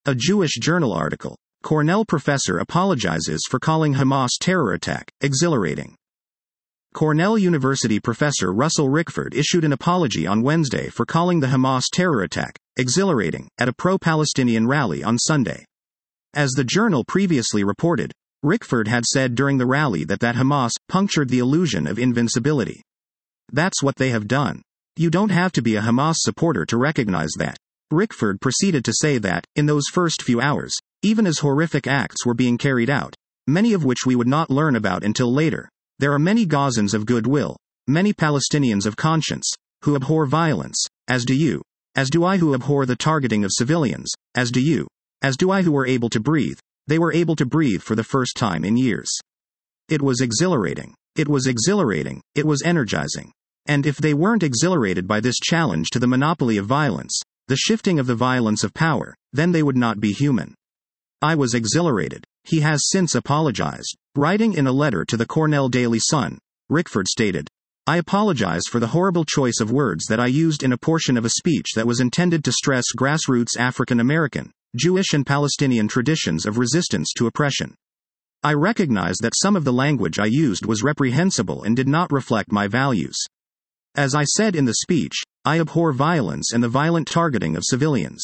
A Jewish Journal article. Cornell professor apologizes for calling Hamas terror attack exhilarating. Cornell University professor Russell Rickford issued an apology on Wednesday for calling the Hamas terror attack exhilarating at a pro-Palestinian rally on Sunday. As the Journal previously reported, Rickford had said during the rally that Hamas punctured the illusion of invincibility. That's what they have done. You don't have to be a Hamas supporter to recognize that. Rickford proceeded to say that, in those first few hours, even as horrific acts were being carried out, many of which we would not learn about until later, there are many Gazans of goodwill, many Palestinians of conscience, who abhor violence, as do you, as do I who abhor the targeting of civilians, as do you, as do I who were able to breathe. They were able to breathe for the first time in years. It was exhilarating. It was exhilarating. It was energizing. And if they weren't exhilarated by this challenge to the monopoly of violence, the shifting of the violence of power, then they would not be human. I was exhilarated. He has since apologized. Writing in a letter to the Cornell Daily Sun, Rickford stated, I apologize for the horrible choice of words that I used in a portion of a speech that was intended to stress grassroots African American, Jewish and Palestinian traditions of resistance to oppression. I recognize that some of the language I used was reprehensible and did not reflect my values. As I said in the speech, I abhor violence and the violent targeting of civilians.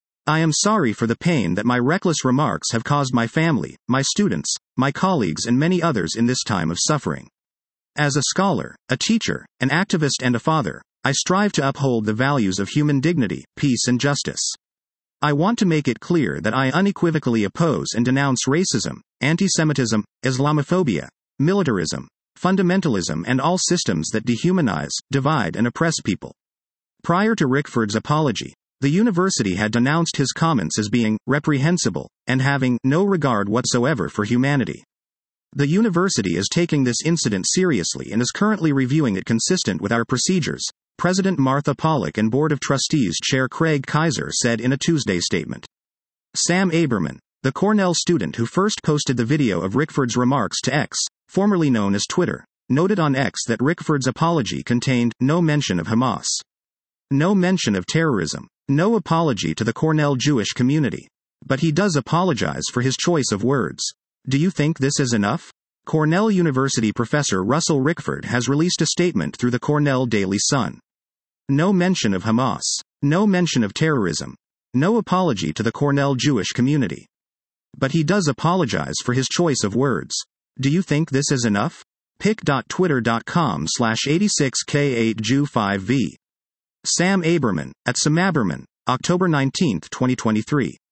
I am sorry for the pain that my reckless remarks have caused my family, my students, my colleagues and many others in this time of suffering. As a scholar, a teacher, an activist and a father, I strive to uphold the values of human dignity, peace and justice. I want to make it clear that I unequivocally oppose and denounce racism, anti-Semitism, Islamophobia, militarism, fundamentalism and all systems that dehumanize, divide and oppress people. Prior to Rickford's apology, the university had denounced his comments as being reprehensible and having no regard whatsoever for humanity. The university is taking this incident seriously and is currently reviewing it consistent with our procedures, President Martha Pollack and Board of Trustees Chair Craig Kaiser said in a Tuesday statement. Sam Aberman, the Cornell student who first posted the video of Rickford's remarks to X, formerly known as Twitter, noted on X that Rickford's apology contained no mention of Hamas. No mention of terrorism. No apology to the Cornell Jewish community. But he does apologize for his choice of words. Do you think this is enough? Cornell University professor Russell Rickford has released a statement through the Cornell Daily Sun. No mention of Hamas. No mention of terrorism. No apology to the Cornell Jewish community. But he does apologize for his choice of words. Do you think this is enough? pic.twitter.com/86k8jew5v. Sam Aberman, at Sam Aberman, October 19, 2023.